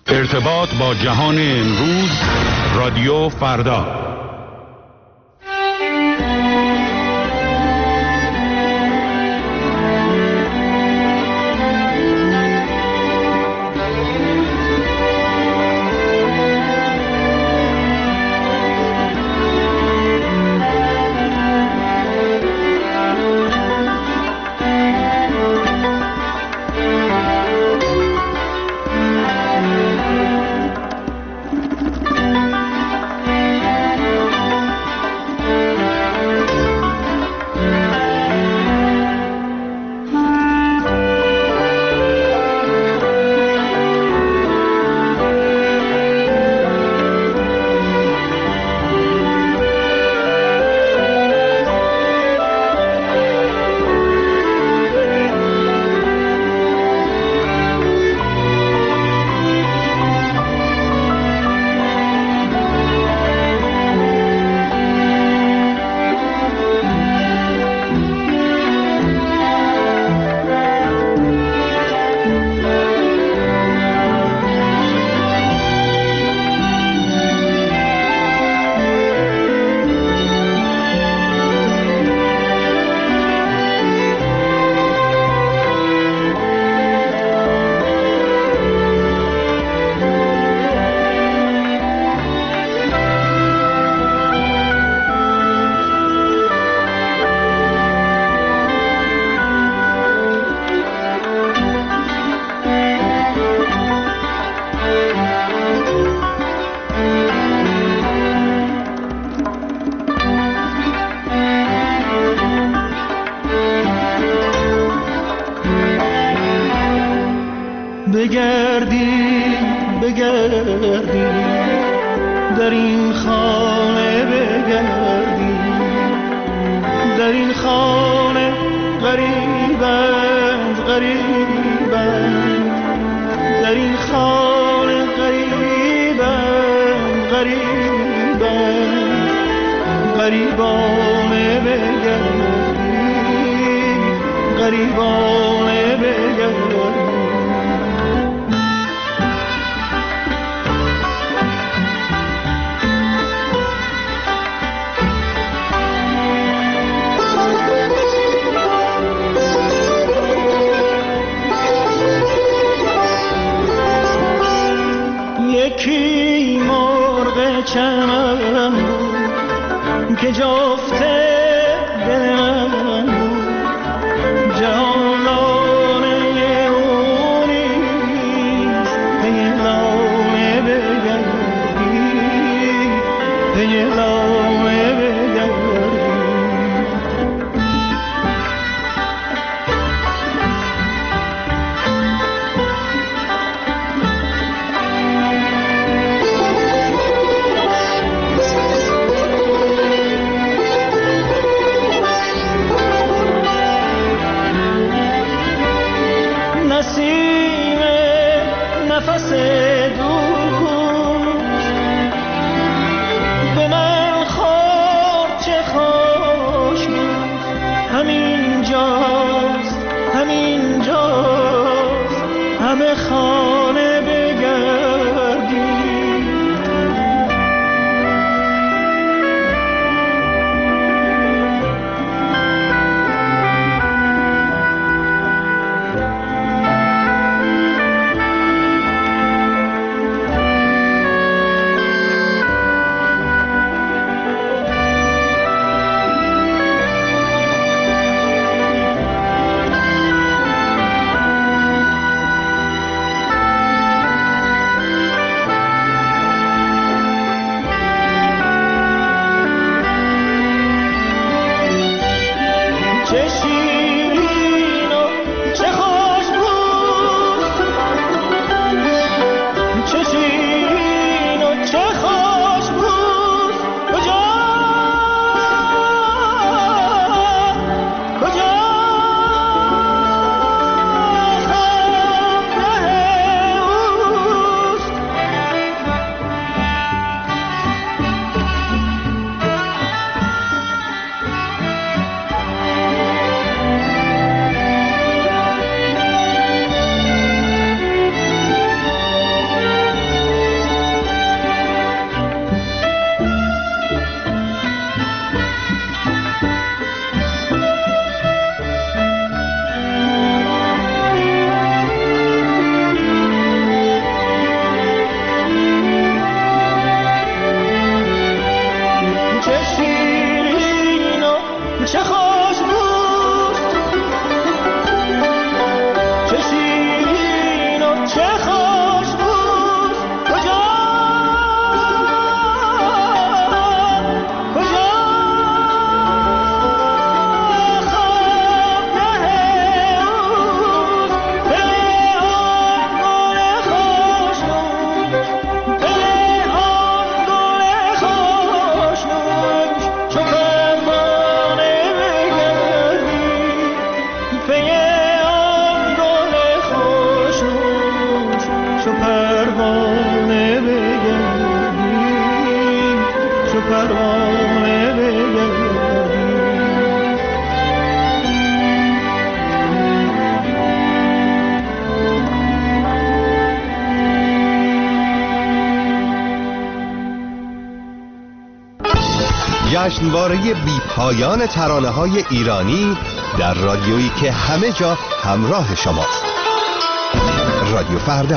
ارتباط با جهان امروز، رادیو فردا. بگردی در این خانه، بگردی در این خانه، غریبند در این خانه، غریبانه بگردی، غریبانه بگردی. یکی مرغ چمن بود که جفته دل من بود، جانانه او نیست، پی لانه بگردی، پی لانه بگردی. نسیم نفس دوست به من خورد، چه خوش بود. همینجاست همه خانه بگردی. پروانه بگردی. جشنواره بی پایان ترانه‌های ایرانی در رادیویی که همه جا همراه شماست. رادیو فردا.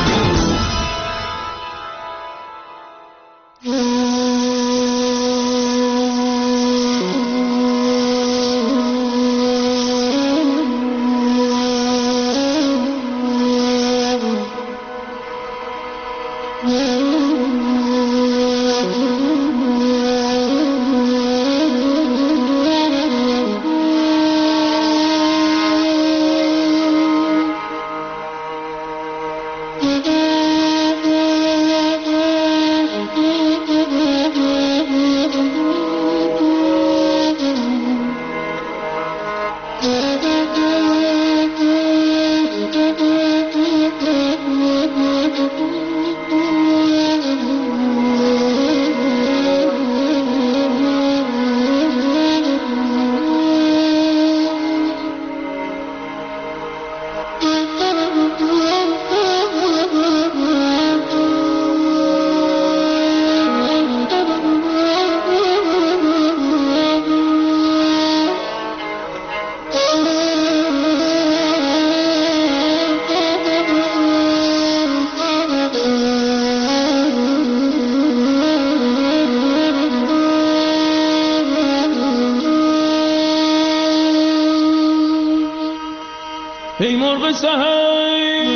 ای مرغ سحر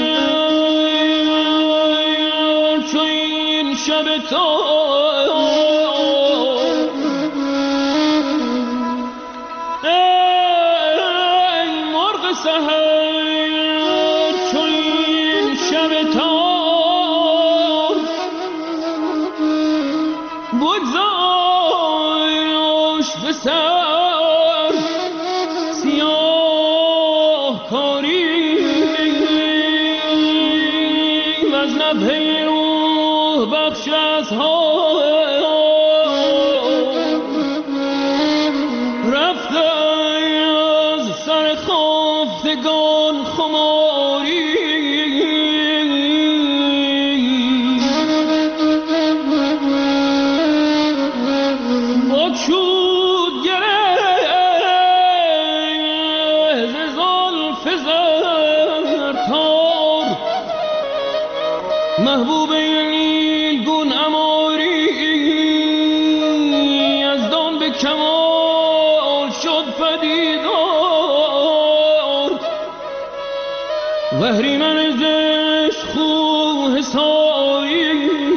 چو این شب تار، ای مرغ سحر چو این شب تار، بگذاشت به سر سیاه کاری از نبه روح بخش از ها رفت از سر خفتگان خماری، بکشود گره ز زلف زرتار محبوب نیلگون اماری، از دان به کمال شد پدیدار، وهریمن زشت خو حساری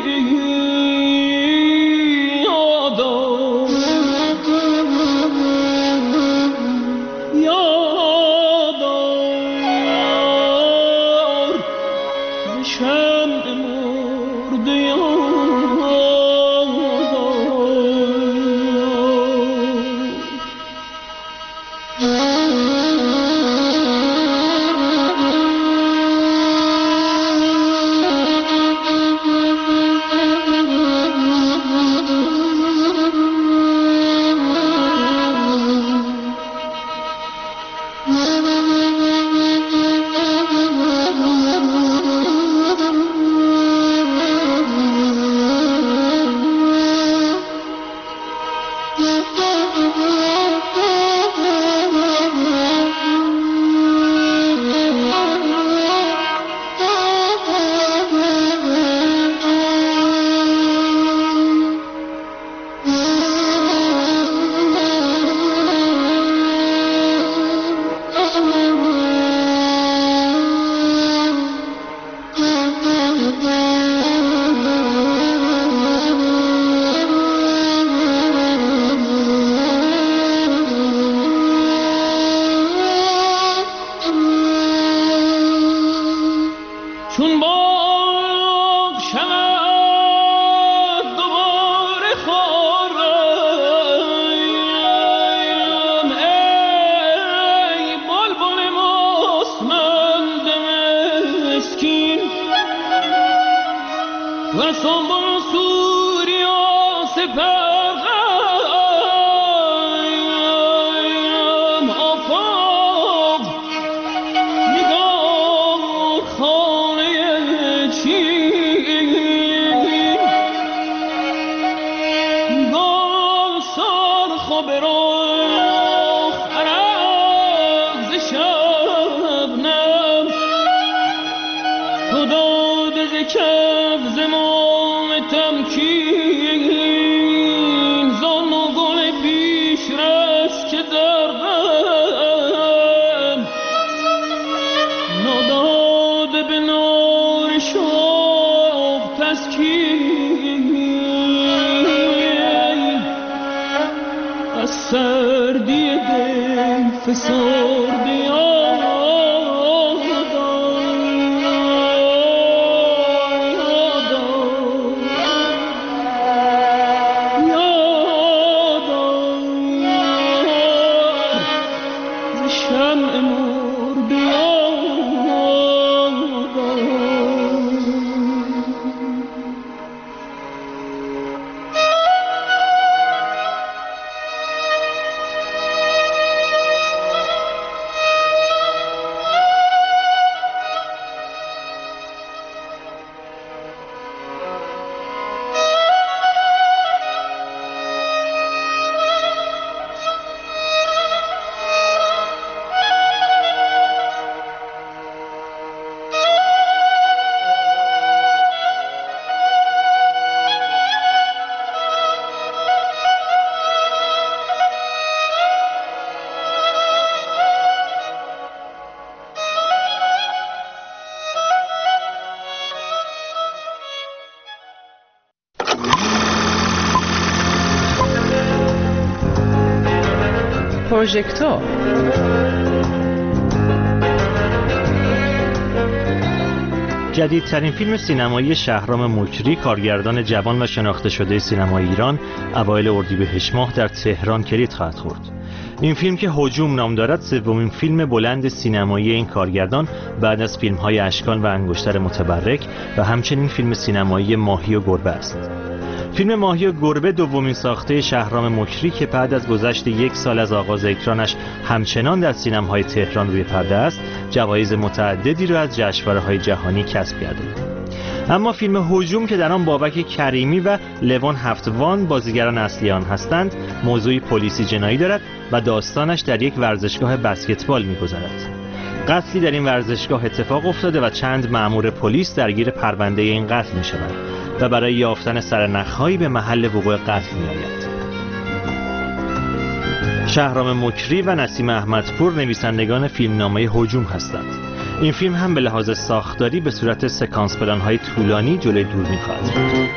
چون باغ شود دوباره خارم، ای بلبل مستمند مسکین و سنبل سوری آسه بپرم آفاق نگاه خانه چین گل سرخ و برخ عرق ز شبنم تو داد ز کف ز مام تمکین زان و گل پیش رس که دردم نداد به نار شوق تسکین از سردی دل فسرده پروژکتور جدیدترین فیلم سینمایی شهرام مکری، کارگردان جوان و شناخته شده سینمای ایران، اوایل اردیبهشت ماه در تهران کلید خواهد خورد. این فیلم که هجوم نام دارد، سومین فیلم بلند سینمایی این کارگردان بعد از فیلم‌های اشکان و انگشتر متبرک و همچنین فیلم سینمایی ماهی و گربه است. فیلم ماهی و گربه دومین ساخته شهرام مکری که بعد از گذشت 1 سال از آغاز اکرانش همچنان در سینماهای تهران روی پرده است، جوایز متعددی را از جشنواره‌های جهانی کسب کرده. اما فیلم هجوم که در آن بابک کریمی و لوان هفتوان بازیگران اصلی آن هستند، موضوعی پلیسی جنایی دارد و داستانش در یک ورزشگاه بسکتبال می‌گذرد. قتلی در این ورزشگاه اتفاق افتاده و چند مأمور پلیس درگیر پرونده این قتل می‌شوند و برای یافتن سرنخ‌هایی به محل وقوع قتل می‌آیند. شهرام مکری و نسیم احمدپور نویسندگان فیلمنامه هجوم هستند. این فیلم هم به لحاظ ساختاری به صورت سکانس پلان‌های طولانی جلوی دوربین خواهد بود.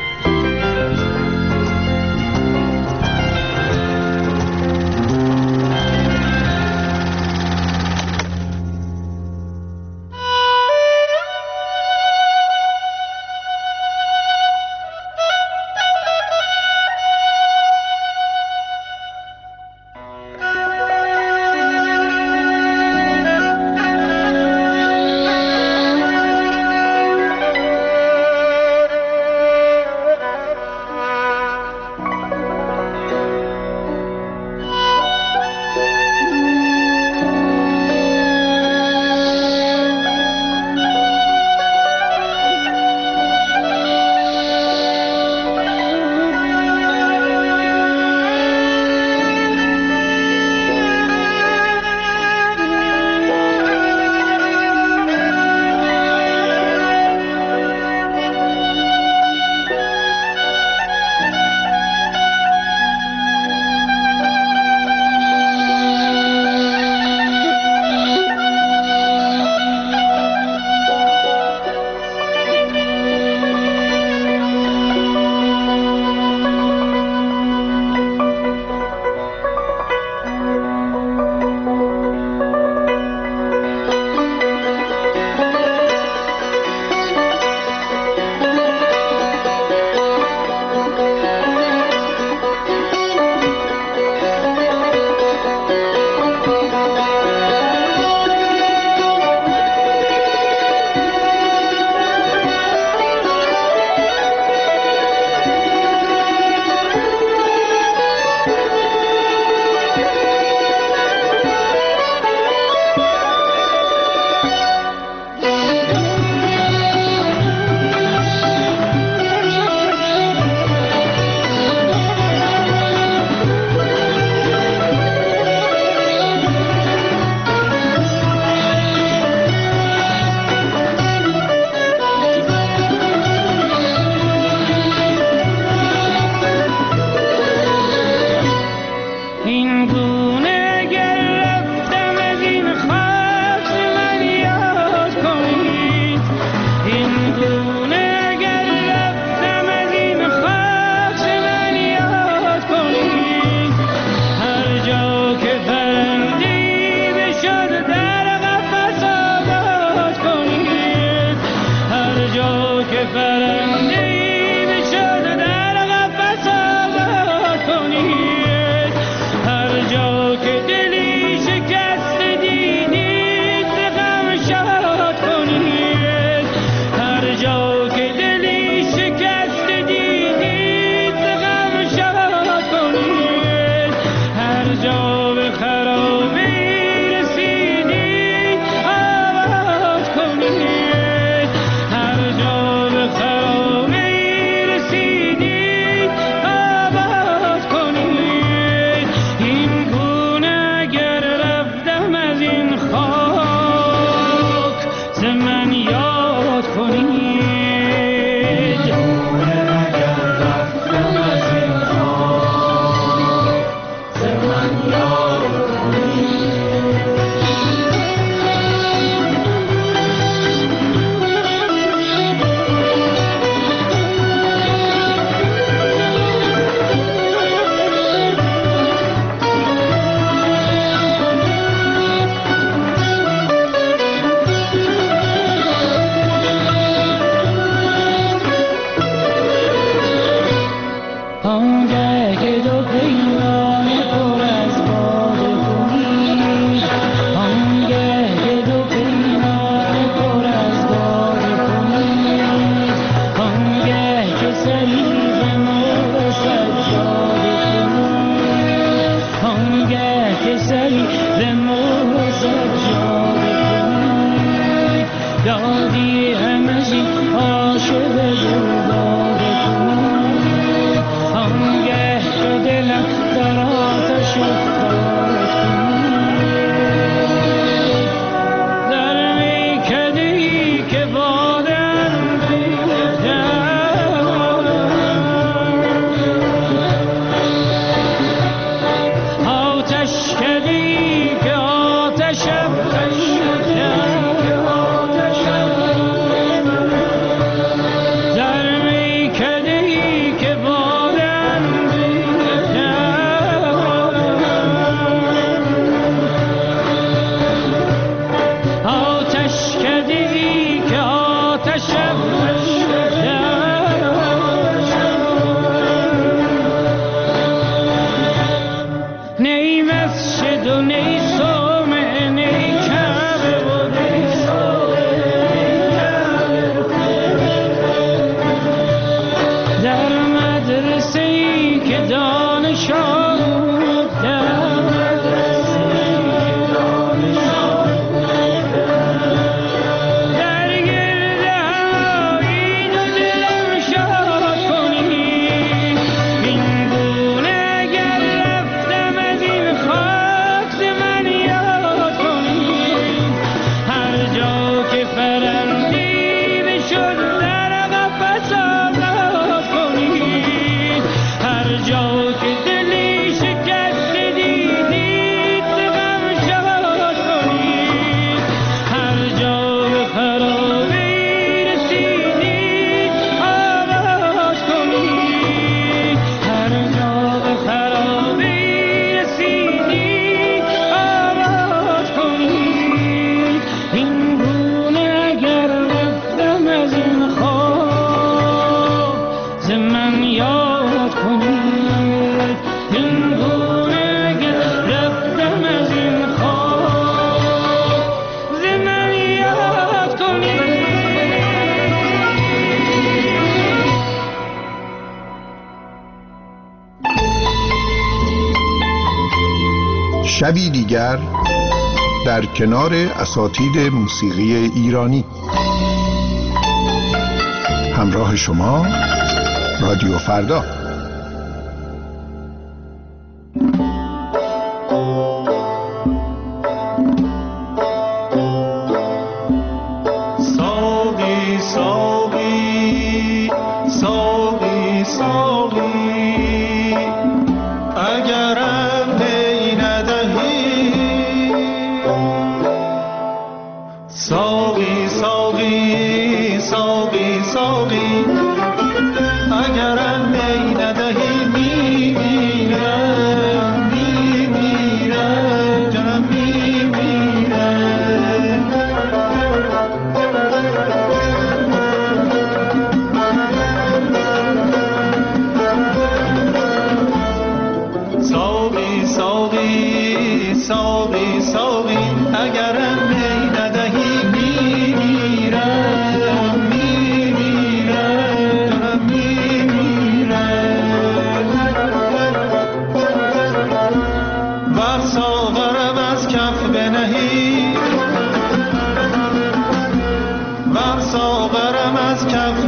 شبی دیگر در کنار اساتید موسیقی ایرانی. همراه شما رادیو فردا. ساقی ساقی ساقی ساقی اگرم می ندهی، ساقی ساقی ساقی ساقی اگرم می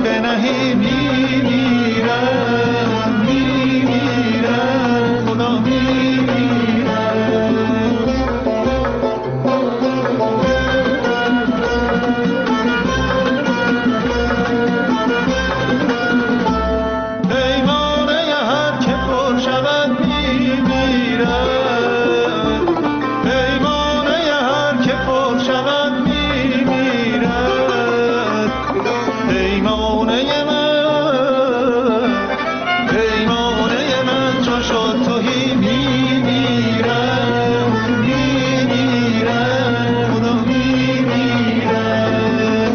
بنهی میمیرم میمیرم خدا میمیرم پیمانه هر که پر شود میمیرم پیمانه هر که پر شود میمیرد پیمانه من چون شد تهی میمیرم میمیرم خدا میمیرم.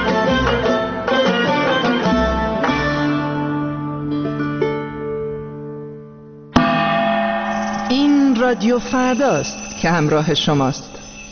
این رادیو فرداست که همراه شماست.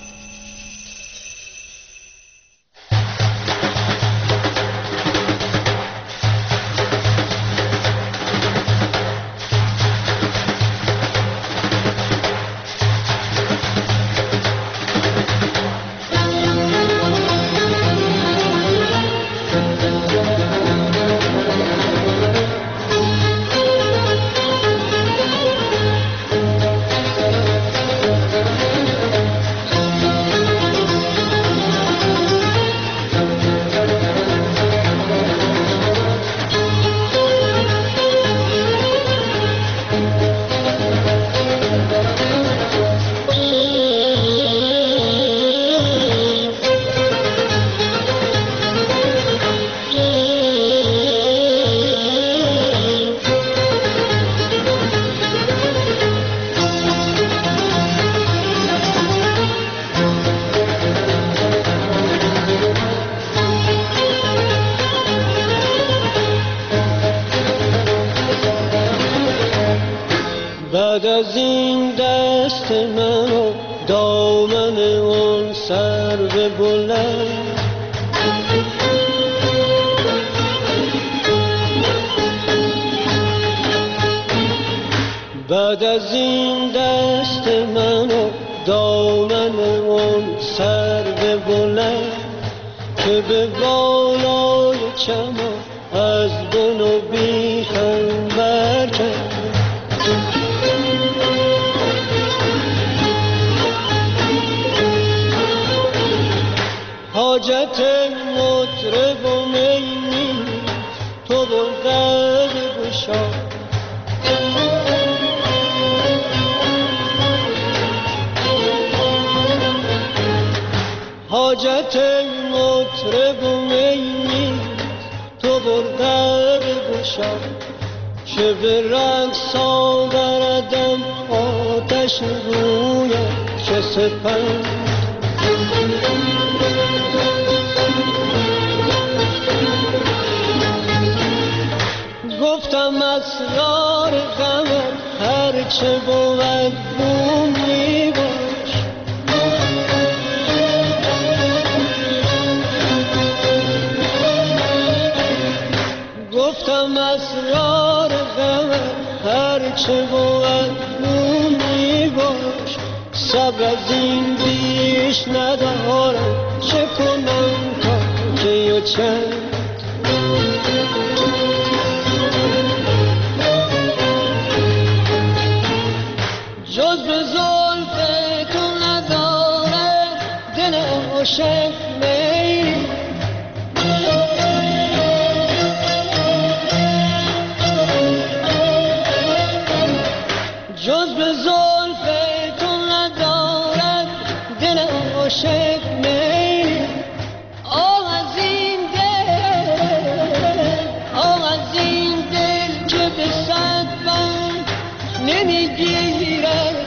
بعد از این دست من و دامن اون سرو بلند بعد از این دست من و دامن اون سرو بلند که به بالای چمان از بن و بیخم برکن حاجت مطرب و می تو بلغد گشا حاجت مطرب و می تو بلغد گشا چه به رقص آوردم آتش روی چه سپند گفتم اسرار غمت هرچه بود بومی باش گفتم اسرار غمت هرچه بود بومی باش صبر از این بیش ندارم چه کنم تا که و چند جز به زلف تو نداره دل عاشق میل جز به زلف تو نداره دل عاشق میل آه از این دل که به صد بند نمیگیرد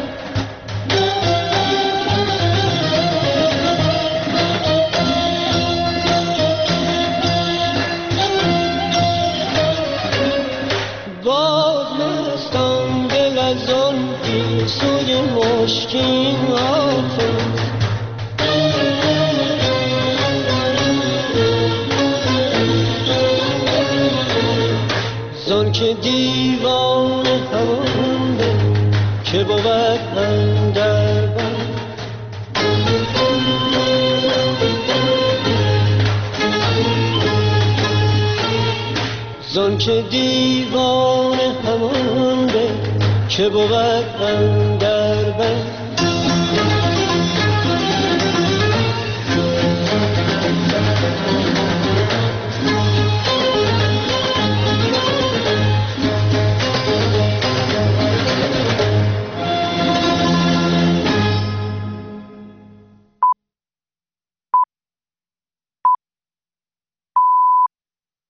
باز مستم دل از آن سوی مشکین آفت زان که دیوان همانده که بود اندر بند زان که دیوان همان به که بود اندر بند.